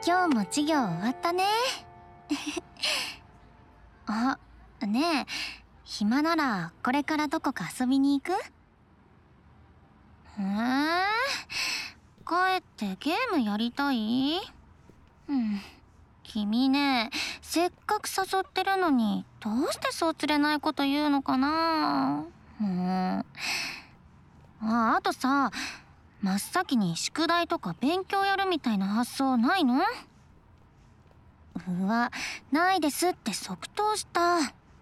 今日も授業終わったね。あ、ねえ、暇ならこれからどこか遊びに行く？帰ってゲームやりたい？君ね、せっかく誘ってるのにどうしてそう釣れないこと言うのかな。あとさ、真っ先に宿題とか勉強やるみたいな発想ないの？ないですって即答した。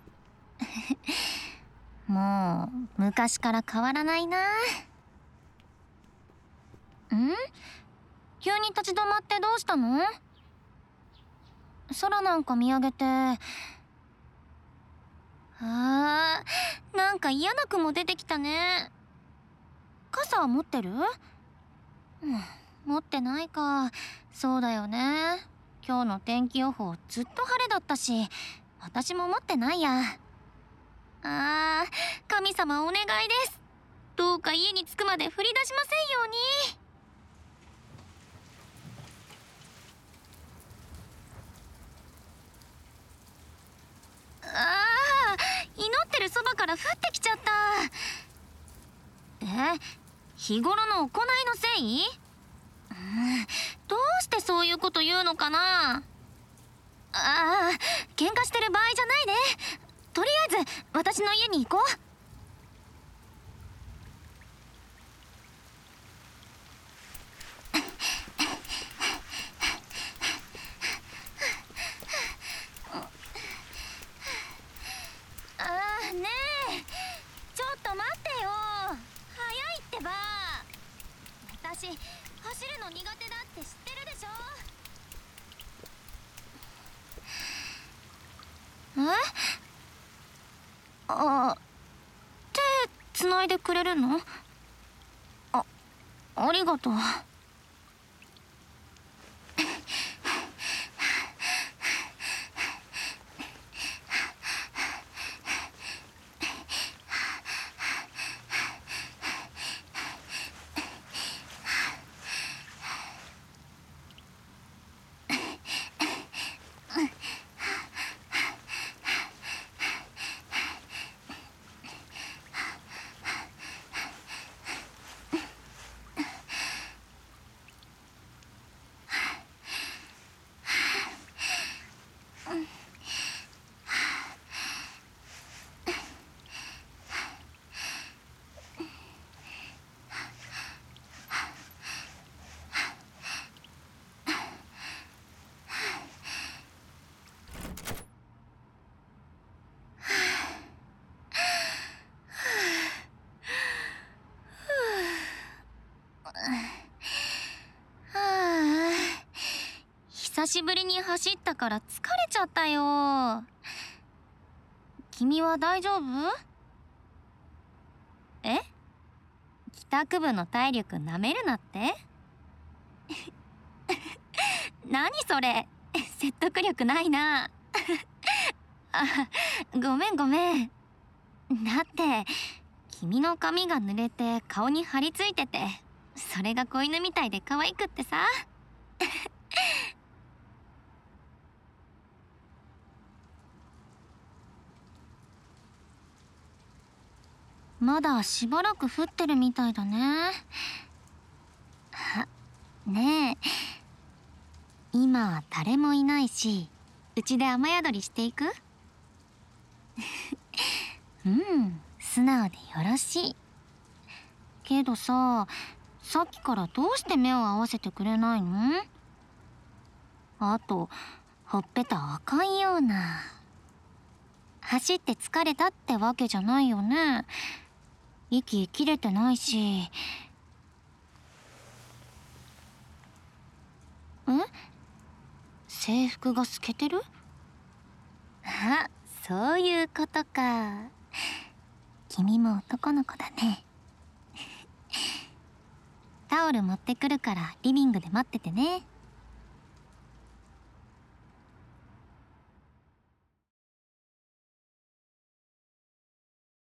もう昔から変わらないな。急に立ち止まってどうしたの？空なんか見上げて。なんか嫌な雲出てきたね。傘は持ってる？持ってないか。そうだよね。今日の天気予報ずっと晴れだったし、私も持ってないや。神様お願いです。どうか家に着くまで降り出しませんように。祈ってるそばから降ってきちゃった。日頃の行いのせい？どうしてそういうこと言うのかな。喧嘩してる場合じゃないね。とりあえず私の家に行こう。ねえ、ちょっと待ってよ。早いってば。私走るの苦手だって知ってるでしょ。手つないでくれるの？ありがとう。久しぶりに走ったから疲れちゃったよ。君は大丈夫？帰宅部の体力なめるなって？何それ、説得力ないな。ごめんごめん。だって君の髪が濡れて顔に張り付いてて、それが子犬みたいで可愛くってさ。まだしばらく降ってるみたいだね。ねえ、今誰もいないし、うちで雨宿りしていく？素直でよろしい。けどさっきからどうして目を合わせてくれないの？あとほっぺた赤いような。走って疲れたってわけじゃないよね。息切れてないし。制服が透けてる？そういうことか。君も男の子だね。タオル持ってくるからリビングで待っててね。